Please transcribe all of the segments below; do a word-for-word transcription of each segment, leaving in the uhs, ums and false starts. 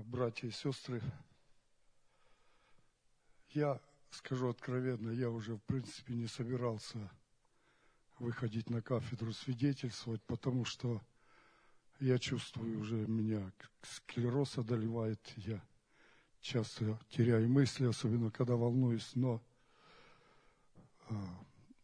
братья и сестры, я скажу откровенно, я уже в принципе не собирался выходить на кафедру свидетельствовать, потому что я чувствую уже, меня склероз одолевает, я часто теряю мысли, особенно когда волнуюсь, но а,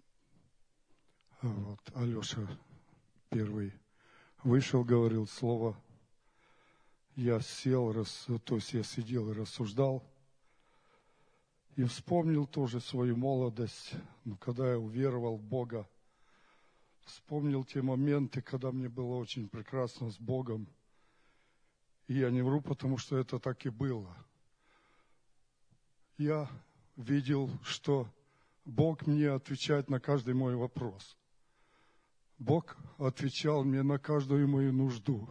вот Алеша первый вышел, говорил слово, я сел, рас, то есть я сидел и рассуждал, и вспомнил тоже свою молодость, ну, когда я уверовал в Бога, вспомнил те моменты, когда мне было очень прекрасно с Богом, и я не вру, потому что это так и было. Я видел, что Бог мне отвечает на каждый мой вопрос. Бог отвечал мне на каждую мою нужду.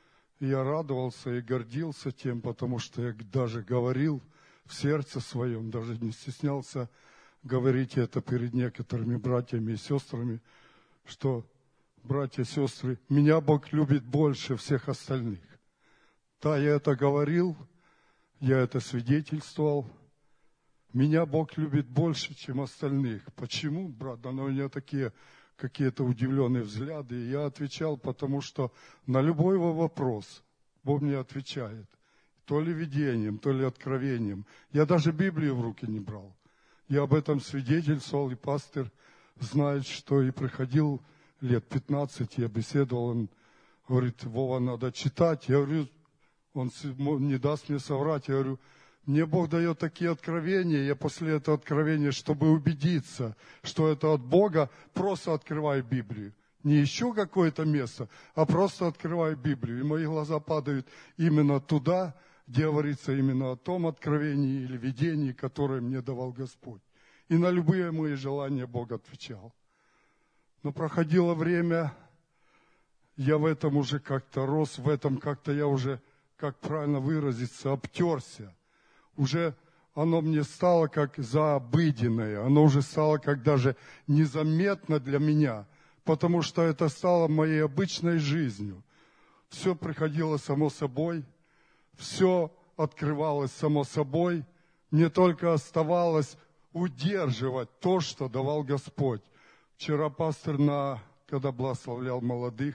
Я радовался и гордился тем, потому что я даже говорил в сердце своем, даже не стеснялся говорить это перед некоторыми братьями и сестрами, что, братья и сестры, меня Бог любит больше всех остальных. Да, я это говорил, я это свидетельствовал. Меня Бог любит больше, чем остальных. Почему, брат? Да, но у меня такие какие-то удивленные взгляды. И я отвечал, потому что на любой его вопрос Бог мне отвечает. То ли видением, то ли откровением. Я даже Библию в руки не брал. Я об этом свидетельствовал, и пастор знает, что и приходил лет пятнадцать, я беседовал, он говорит, Вова, надо читать. Я говорю, он не даст мне соврать. Я говорю, мне Бог дает такие откровения, я после этого откровения, чтобы убедиться, что это от Бога, просто открываю Библию. Не ищу какое-то место, а просто открываю Библию. И мои глаза падают именно туда, где говорится именно о том откровении или видении, которое мне давал Господь. И на любые мои желания Бог отвечал. Но проходило время, я в этом уже как-то рос, в этом как-то я уже, как правильно выразиться, обтерся. Уже оно мне стало как заобыденное, оно уже стало как даже незаметно для меня, потому что это стало моей обычной жизнью. Все приходило само собой, все открывалось само собой, мне только оставалось удерживать то, что давал Господь. Вчера пастор, на, когда благословлял молодых,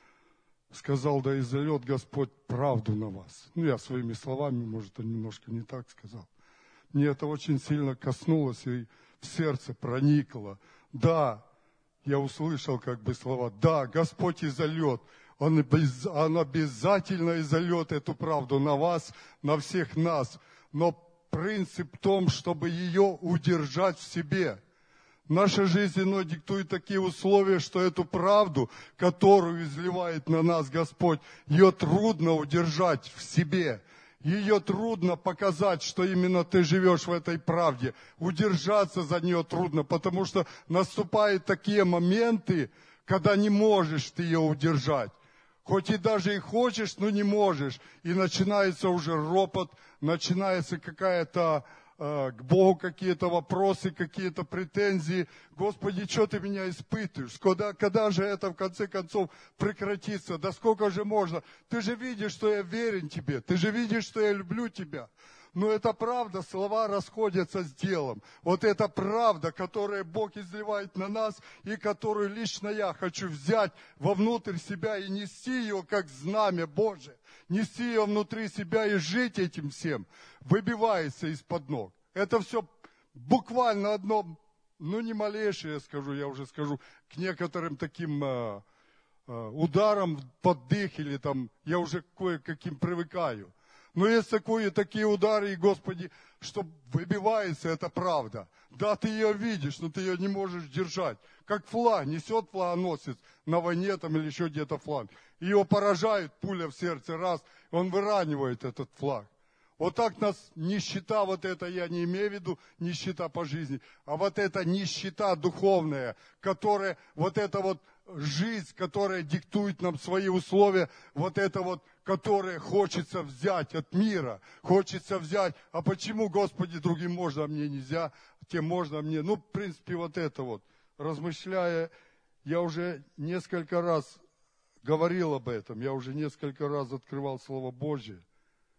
сказал, да изольет Господь правду на вас. Ну, я своими словами, может, немножко не так сказал. Мне это очень сильно коснулось и в сердце проникло. Да, я услышал как бы слова, да, Господь изольет. Он, он обязательно изольет эту правду на вас, на всех нас. Но принцип в том, чтобы ее удержать в себе. Наша жизнь иной диктует такие условия, что эту правду, которую изливает на нас Господь, ее трудно удержать в себе. Ее трудно показать, что именно ты живешь в этой правде. Удержаться за нее трудно, потому что наступают такие моменты, когда не можешь ты ее удержать. Хоть и даже и хочешь, но не можешь. И начинается уже ропот, начинается какая-то... к Богу какие-то вопросы, какие-то претензии. Господи, что ты меня испытываешь? Когда, когда же это в конце концов прекратится? Да сколько же можно? Ты же видишь, что я верен тебе. Ты же видишь, что я люблю тебя. Но это правда, слова расходятся с делом. Вот это правда, которую Бог изливает на нас, и которую лично я хочу взять вовнутрь себя и нести ее как знамя Божие. Нести ее внутри себя и жить этим всем, выбивается из-под ног. Это все буквально одно, ну не малейшее, я скажу, я уже скажу, к некоторым таким э, э, ударам под дых или там, я уже кое-каким привыкаю. Но есть такое, такие удары, и, Господи, что выбивается эта правда. Да, ты ее видишь, но ты ее не можешь держать. Как флаг, несет флагоносец на войне там или еще где-то флаг. Ее поражает пуля в сердце, раз, он выранивает этот флаг. Вот так нас нищета, вот это я не имею в виду, нищета по жизни, а вот эта нищета духовная, которая, вот эта вот жизнь, которая диктует нам свои условия, вот это вот, которое хочется взять от мира, хочется взять, а почему, Господи, другим можно, а мне нельзя, тем можно, а мне, ну, в принципе, вот это вот, размышляя, я уже несколько раз говорил об этом, я уже несколько раз открывал Слово Божье,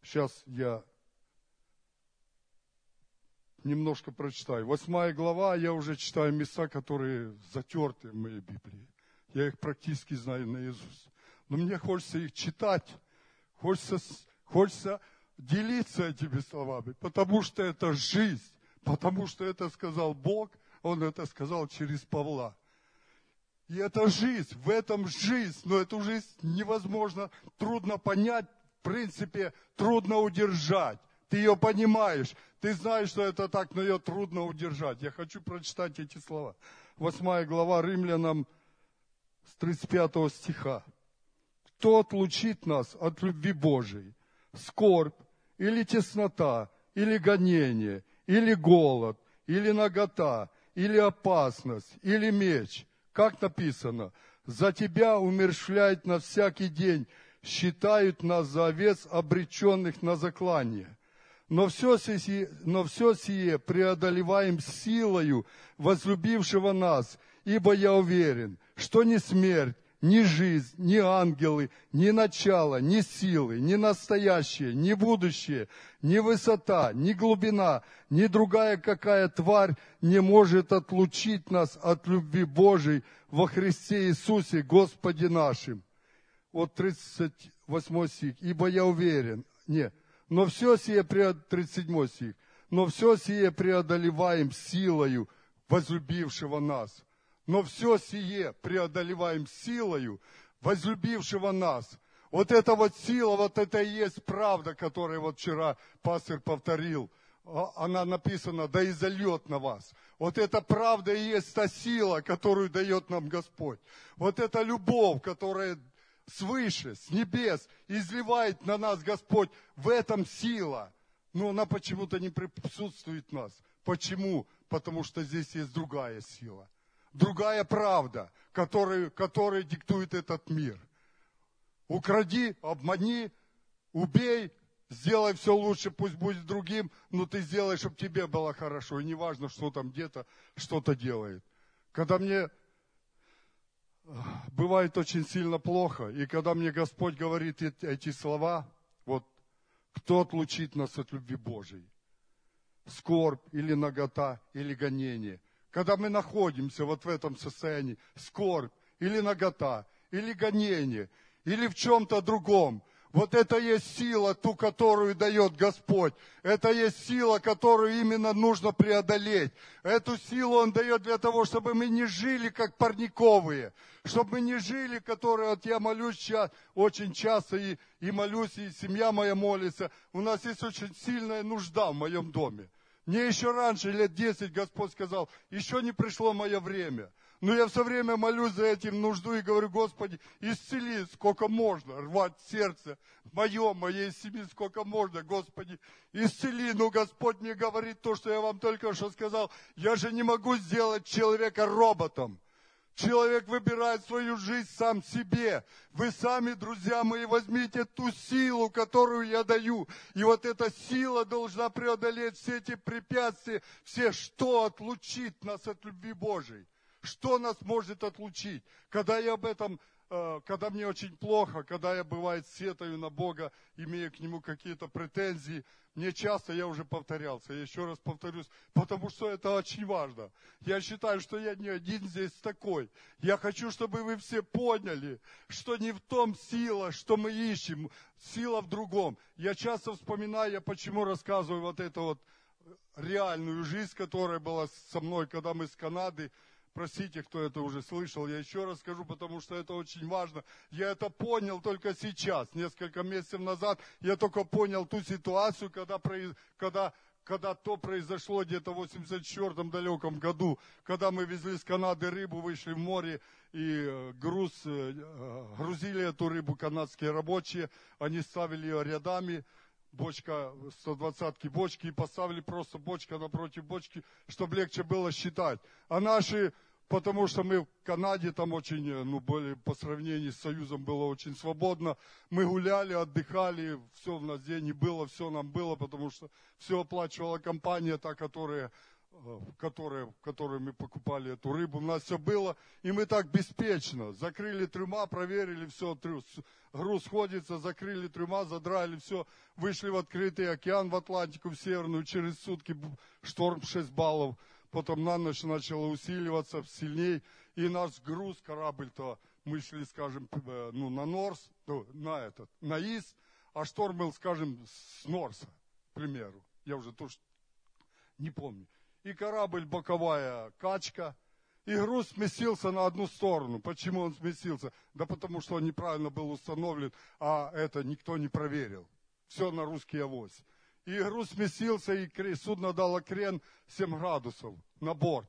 Сейчас я немножко прочитаю. Восьмая глава, я уже читаю места, которые затерты в моей Библии. Я их практически знаю наизусть. Но мне хочется их читать, хочется, хочется делиться этими словами, потому что это жизнь, потому что это сказал Бог, Он это сказал через Павла. И это жизнь, в этом жизнь, но эту жизнь невозможно, трудно понять, в принципе, трудно удержать. Ты ее понимаешь, ты знаешь, что это так, но ее трудно удержать. Я хочу прочитать эти слова. Восьмая глава Римлянам с тридцать пятого стиха. Кто отлучит нас от любви Божией? Скорбь, или теснота, или гонение, или голод, или нагота, или опасность, или меч. Как написано, за тебя умерщвляют на всякий день, считают нас за овец, обреченных на заклание. Но все сие, но все сие преодолеваем силою возлюбившего нас, ибо я уверен, что ни смерть, ни жизнь, ни ангелы, ни начало, ни силы, ни настоящее, ни будущее, ни высота, ни глубина, ни другая какая тварь не может отлучить нас от любви Божией во Христе Иисусе, Господе нашим. Вот тридцать восьмой стих. Ибо я уверен, не, но все сие, тридцать седьмой стих, но все сие преодолеваем силою возлюбившего нас. Но все сие преодолеваем силою возлюбившего нас. Вот эта вот сила, вот это и есть правда, которую вот вчера пастор повторил. Она написана, да и зальет на вас. Вот эта правда и есть та сила, которую дает нам Господь. Вот эта любовь, которая свыше, с небес, изливает на нас Господь. В этом сила. Но она почему-то не присутствует в нас. Почему? Потому что здесь есть другая сила. Другая правда, которую, которая диктует этот мир. Укради, обмани, убей, сделай все лучше, пусть будет другим, но ты сделай, чтобы тебе было хорошо. И не важно, что там где-то что-то делает. Когда мне бывает очень сильно плохо, и когда мне Господь говорит эти слова, вот, кто отлучит нас от любви Божией? Скорбь или нагота, или гонение. Когда мы находимся вот в этом состоянии, скорбь или нагота, или гонение, или в чем-то другом, вот это есть сила, ту, которую дает Господь. Это есть сила, которую именно нужно преодолеть. Эту силу Он дает для того, чтобы мы не жили как парниковые, чтобы мы не жили, которые, вот я молюсь сейчас, очень часто и, и молюсь, и семья моя молится. У нас есть очень сильная нужда в моем доме. Мне еще раньше, лет десять, Господь сказал, еще не пришло мое время. Но я все время молюсь за этим нужду и говорю, Господи, исцели, сколько можно, рвать сердце мое, моей семьи, сколько можно, Господи, исцели. Ну, Господь мне говорит то, что я вам только что сказал. Я же не могу сделать человека роботом. Человек выбирает свою жизнь сам себе. Вы сами, друзья мои, возьмите ту силу, которую я даю. И вот эта сила должна преодолеть все эти препятствия, все, что отлучит нас от любви Божией. Что нас может отлучить? Когда я об этом, когда мне очень плохо, когда я, бывает, сетую на Бога, имея к Нему какие-то претензии, мне часто, я уже повторялся, я еще раз повторюсь, потому что это очень важно. Я считаю, что я не один здесь такой. Я хочу, чтобы вы все поняли, что не в том сила, что мы ищем, сила в другом. Я часто вспоминаю, я почему рассказываю вот эту вот реальную жизнь, которая была со мной, когда мы с Канады. Простите, кто это уже слышал, я еще раз скажу, потому что это очень важно. Я это понял только сейчас, несколько месяцев назад, я только понял ту ситуацию, когда, когда, когда то произошло где-то в восемьдесят четвёртом далеком году, когда мы везли с Канады рыбу, вышли в море, и груз, грузили эту рыбу канадские рабочие, они ставили ее рядами, бочка, сто двадцатки бочки, и поставили просто бочка напротив бочки, чтобы легче было считать. А наши, потому что мы в Канаде, там очень, ну, более, по сравнению с Союзом было очень свободно, мы гуляли, отдыхали, все у нас денег было, все нам было, потому что все оплачивала компания, та, которая которые, в которые мы покупали эту рыбу, у нас все было, и мы так беспечно закрыли трюма, проверили все, груз сходится, закрыли трюма, задрали все, вышли в открытый океан, в Атлантику, в Северную, через сутки шторм шесть баллов, потом на ночь начало усиливаться сильней, и наш груз, корабль-то, мы шли, скажем, ну, на Норс, ну, на этот, на Ис, а шторм был, скажем, с Норса, к примеру, я уже тоже не помню. И корабль боковая качка, и груз сместился на одну сторону. Почему он сместился? Да потому что он неправильно был установлен, а это никто не проверил. Все на русский авось. И груз сместился, и судно дало крен семь градусов на борт.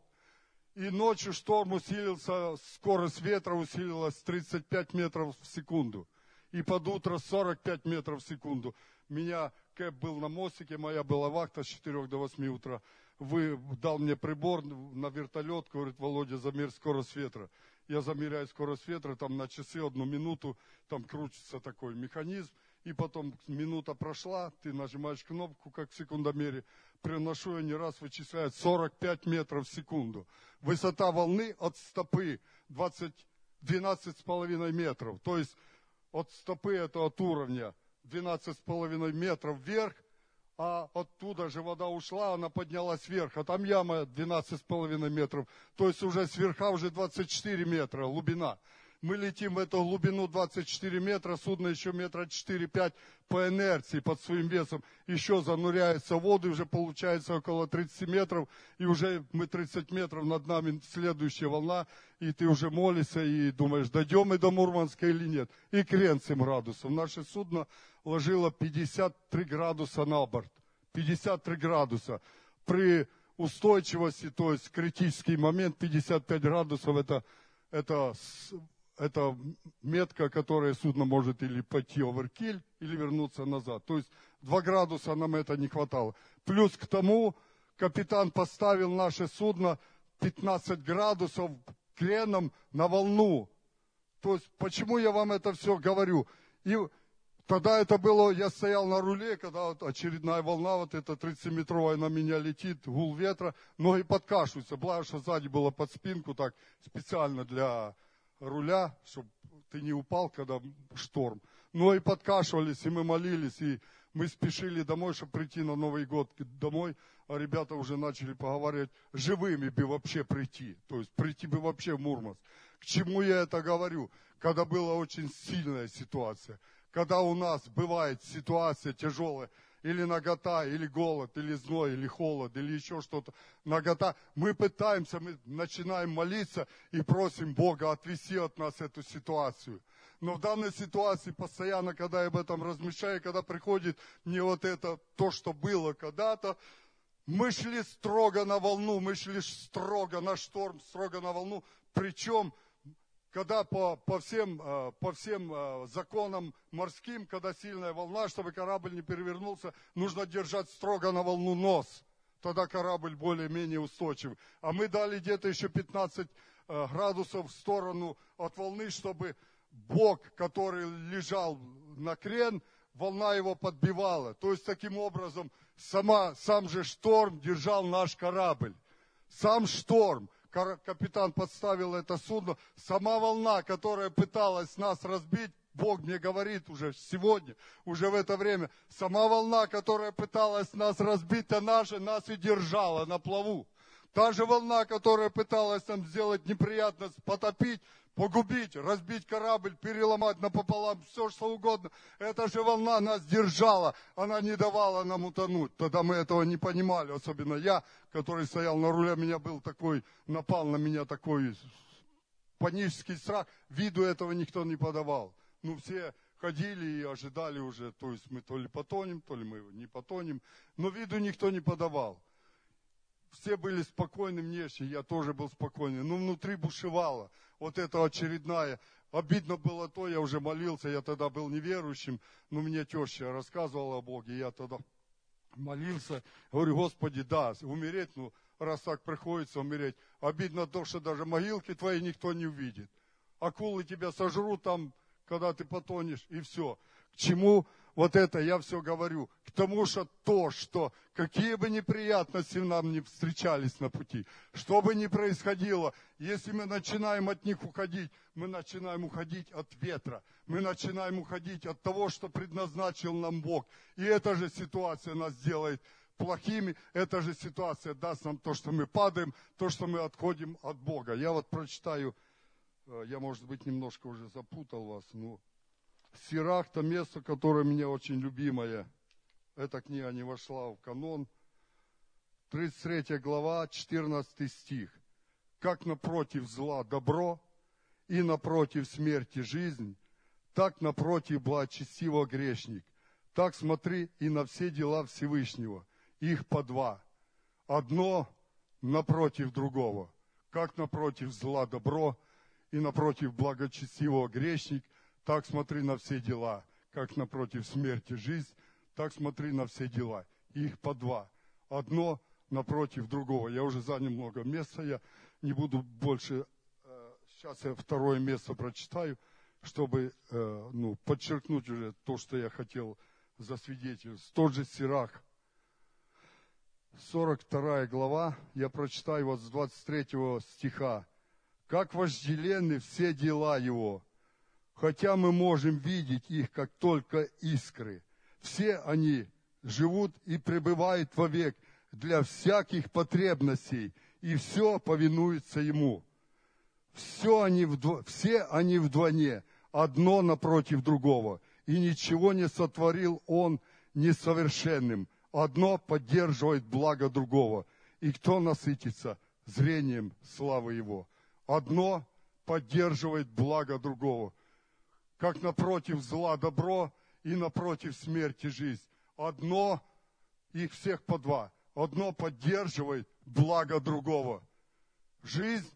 И ночью шторм усилился, скорость ветра усилилась тридцать пять метров в секунду. И под утро сорок пять метров в секунду. Меня, Кэп был на мостике, моя была вахта с четырёх до восьми утра. Вы дал мне прибор на вертолет, говорит, Володя, замерь скорость ветра. Я замеряю скорость ветра, там на часы одну минуту, там крутится такой механизм, и потом минута прошла, ты нажимаешь кнопку, как в секундомере, приношу, и не раз вычисляет сорок пять метров в секунду. Высота волны от стопы двадцать, двенадцать с половиной метров, то есть от стопы, это от уровня двенадцать с половиной метров вверх, а оттуда же вода ушла, она поднялась вверх, а там яма двенадцать с половиной метров, то есть уже сверха уже двадцать четыре метра глубина. Мы летим в эту глубину двадцать четыре метра, судно еще метра четыре-пять по инерции под своим весом еще зануряется в воду, уже получается около тридцати метров, и уже мы тридцать метров над нами следующая волна, и ты уже молишься и думаешь, дойдем мы до Мурманска или нет. И крен семь градусов. Наше судно ложило пятьдесят три градуса на борт. пятьдесят три градуса. При устойчивости, то есть критический момент, пятьдесят пять градусов, это, это, это метка, которая судно может или пойти оверкиль, или вернуться назад. То есть два градуса нам это не хватало. Плюс к тому, капитан поставил наше судно пятнадцать градусов креном на волну. То есть, почему я вам это все говорю? И тогда это было, я стоял на руле, когда вот очередная волна, вот эта тридцатиметровая на меня летит, гул ветра, ноги подкашиваются. Благо, что сзади было под спинку, так, специально для руля, чтобы ты не упал, когда шторм. Ноги подкашивались, и мы молились, и мы спешили домой, чтобы прийти на Новый год домой, а ребята уже начали поговаривать, живыми бы вообще прийти, то есть прийти бы вообще в Мурманск. К чему я это говорю? Когда была очень сильная ситуация, когда у нас бывает ситуация тяжелая, или нагота, или голод, или зной, или холод, или еще что-то, нагота, мы пытаемся, мы начинаем молиться и просим Бога отвести от нас эту ситуацию. Но в данной ситуации постоянно, когда я об этом размышляю, когда приходит мне вот это, то, что было когда-то, мы шли строго на волну, мы шли строго на шторм, строго на волну. Причем, когда по, по, всем, по всем законам морским, когда сильная волна, чтобы корабль не перевернулся, нужно держать строго на волну нос. Тогда корабль более-менее устойчивый. А мы дали где-то еще пятнадцать градусов в сторону от волны, чтобы бок, который лежал на крен, волна его подбивала. То есть, таким образом, сама, сам же шторм держал наш корабль. Сам шторм. Капитан подставил это судно. Сама волна, которая пыталась нас разбить, Бог мне говорит уже сегодня, уже в это время, сама волна, которая пыталась нас разбить, она же нас и держала на плаву. Та же волна, которая пыталась нам сделать неприятность, потопить, погубить, разбить корабль, переломать напополам, все что угодно. Эта же волна нас держала, она не давала нам утонуть. Тогда мы этого не понимали, особенно я, который стоял на руле, меня был такой, напал на меня такой панический страх. Виду этого никто не подавал. Ну, все ходили и ожидали уже, то есть мы то ли потонем, то ли мы не потонем, но виду никто не подавал. Все были спокойны внешне, я тоже был спокойный, но внутри бушевало. Вот это очередная. Обидно было то, я уже молился, я тогда был неверующим, но мне теща рассказывала о Боге, я тогда молился, говорю, Господи, да, умереть, ну, раз так приходится умереть. Обидно то, что даже могилки твои никто не увидит. Акулы тебя сожрут там, когда ты потонешь, и все. К чему вот это я все говорю. К тому, что то, что какие бы неприятности нам не встречались на пути, что бы ни происходило, если мы начинаем от них уходить, мы начинаем уходить от ветра, мы начинаем уходить от того, что предназначил нам Бог. И эта же ситуация нас делает плохими, эта же ситуация даст нам то, что мы падаем, то, что мы отходим от Бога. Я вот прочитаю, я, может быть, немножко уже запутал вас, но Сирах, то место, которое мне очень любимое. Эта книга не вошла в канон. тридцать третья глава, четырнадцатый стих. Как напротив зла добро, и напротив смерти жизнь, так напротив благочестивого грешник. Так смотри и на все дела Всевышнего. Их по два. Одно напротив другого. Как напротив зла добро, и напротив благочестивого грешник, так смотри на все дела. Как напротив смерти жизнь, так смотри на все дела. Их по два. Одно напротив другого. Я уже занял много места, я не буду больше... Сейчас я второе место прочитаю, чтобы ну, подчеркнуть уже то, что я хотел засвидетельствовать. Тот же Сирах, сорок вторая глава, я прочитаю вот с двадцать третьего стиха. «Как вожделенны все дела его, хотя мы можем видеть их, как только искры. Все они живут и пребывают вовек для всяких потребностей, и все повинуется ему. Все они, вдво, все они вдвойне, одно напротив другого, и ничего не сотворил он несовершенным. Одно поддерживает благо другого, и кто насытится зрением славы его? Одно поддерживает благо другого, как напротив зла добро, и напротив смерти жизнь. Одно, их всех по два, одно поддерживает благо другого. Жизнь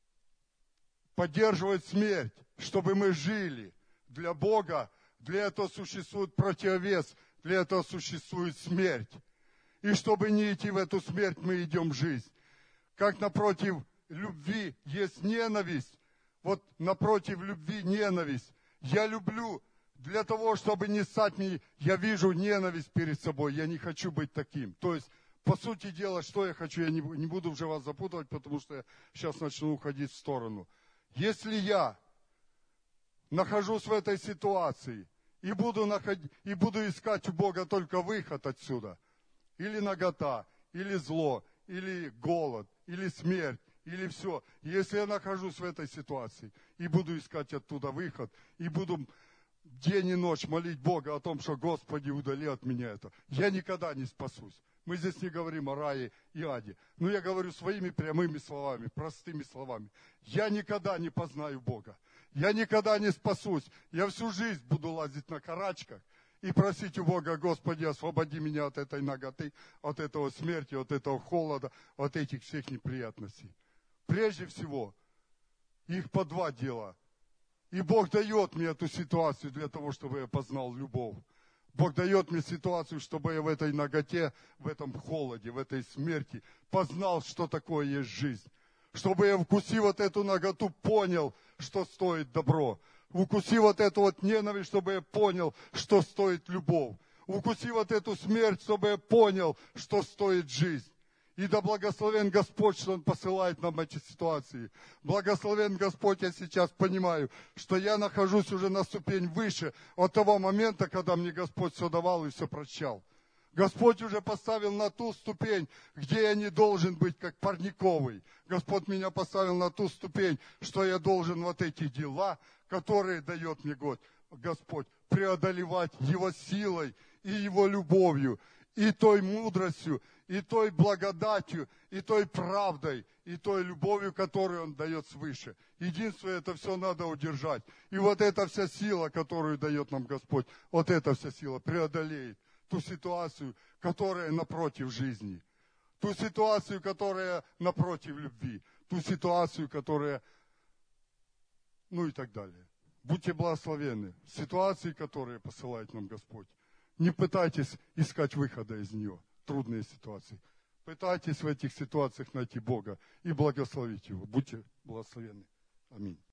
поддерживает смерть, чтобы мы жили. Для Бога, для этого существует противовес, для этого существует смерть. И чтобы не идти в эту смерть, мы идем в жизнь. Как напротив любви есть ненависть, вот напротив любви ненависть. Я люблю для того, чтобы не стать мне, я вижу ненависть перед собой, я не хочу быть таким. То есть, по сути дела, что я хочу, я не, не буду уже вас запутывать, потому что я сейчас начну уходить в сторону. Если я нахожусь в этой ситуации и буду, находить, и буду искать у Бога только выход отсюда, или нагота, или зло, или голод, или смерть, или все. Если я нахожусь в этой ситуации и буду искать оттуда выход, и буду день и ночь молить Бога о том, что Господи, удали от меня это, я никогда не спасусь. Мы здесь не говорим о рае и аде. Но я говорю своими прямыми словами, простыми словами. Я никогда не познаю Бога. Я никогда не спасусь. Я всю жизнь буду лазить на карачках и просить у Бога: Господи, освободи меня от этой наготы, от этого смерти, от этого холода, от этих всех неприятностей. Прежде всего, их по два дела. И Бог дает мне эту ситуацию для того, чтобы я познал любовь. Бог дает мне ситуацию, чтобы я в этой наготе, в этом холоде, в этой смерти познал, что такое есть жизнь. Чтобы я, вкусив вот эту наготу, понял, что стоит добро. Укусив вот эту вот ненависть, чтобы я понял, что стоит любовь. Укусив вот эту смерть, чтобы я понял, что стоит жизнь. И да благословен Господь, что Он посылает нам эти ситуации. Благословен Господь, я сейчас понимаю, что я нахожусь уже на ступень выше от того момента, когда мне Господь все давал и все прощал. Господь уже поставил на ту ступень, где я не должен быть как парниковый. Господь меня поставил на ту ступень, что я должен вот эти дела, которые дает мне Господь, преодолевать Его силой и Его любовью, и той мудростью, и той благодатью, и той правдой, и той любовью, которую Он дает свыше. Единственное, это все надо удержать. И вот эта вся сила, которую дает нам Господь, вот эта вся сила преодолеет ту ситуацию, которая напротив жизни, ту ситуацию, которая напротив любви, ту ситуацию, которая, ну и так далее. Будьте благословенны в ситуации, которые посылает нам Господь. Не пытайтесь искать выхода из нее, трудные ситуации. Пытайтесь в этих ситуациях найти Бога и благословить Его. Будьте благословенны. Аминь.